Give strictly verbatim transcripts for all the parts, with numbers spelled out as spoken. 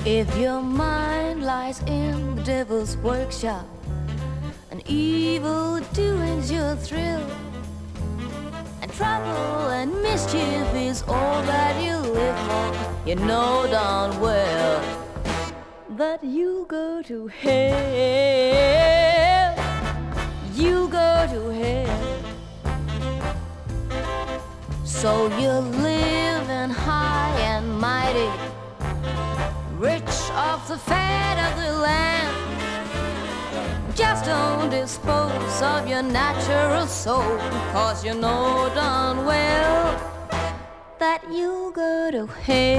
If your mind lies in the devil's workshop and evil doings your thrill, and trouble and mischief is all that you live for, you know darn well that you go to hell. You go to hell. So you're living high and mighty, rich off the fat of the land. Just don't dispose of your natural soul, 'cause you know darn well that you go to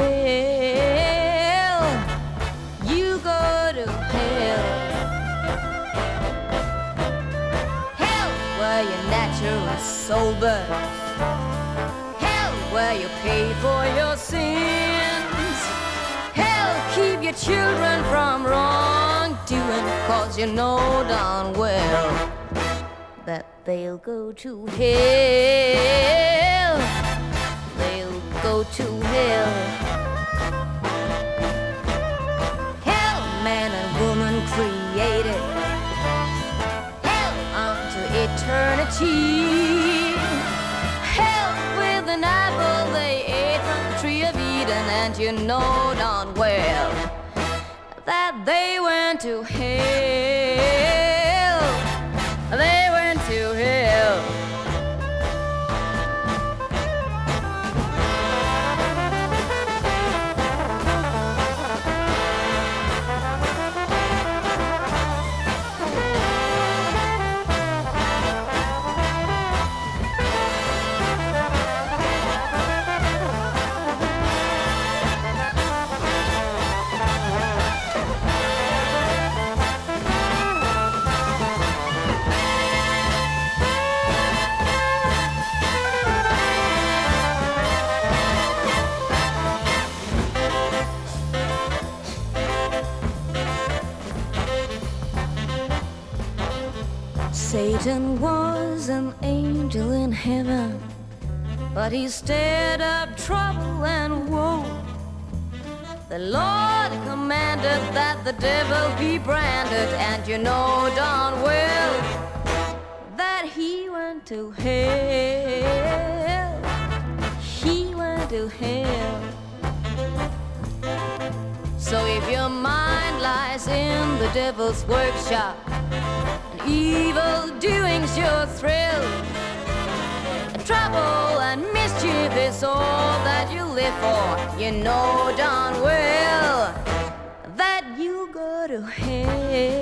hell. You go to hell. Hell where your natural soul burns. Hell where you pay for your sins. Hell keep your children from wrongdoing, 'cause you know darn well that they'll go to hell. They'll go to hell. Hell, man and woman created. Hell unto eternity. Hell with an apple they ate from the tree of Eden, and you know darn well that they went to hell. They went to hell. Satan was an angel in heaven, but he stirred up trouble and woe. The Lord commanded that the devil be branded, and you know darn well that he went to hell. He went to hell. So if your mind lies in the devil's workshop, evil doings your thrill, trouble and mischief is all that you live for, you know darn well that you go to hell.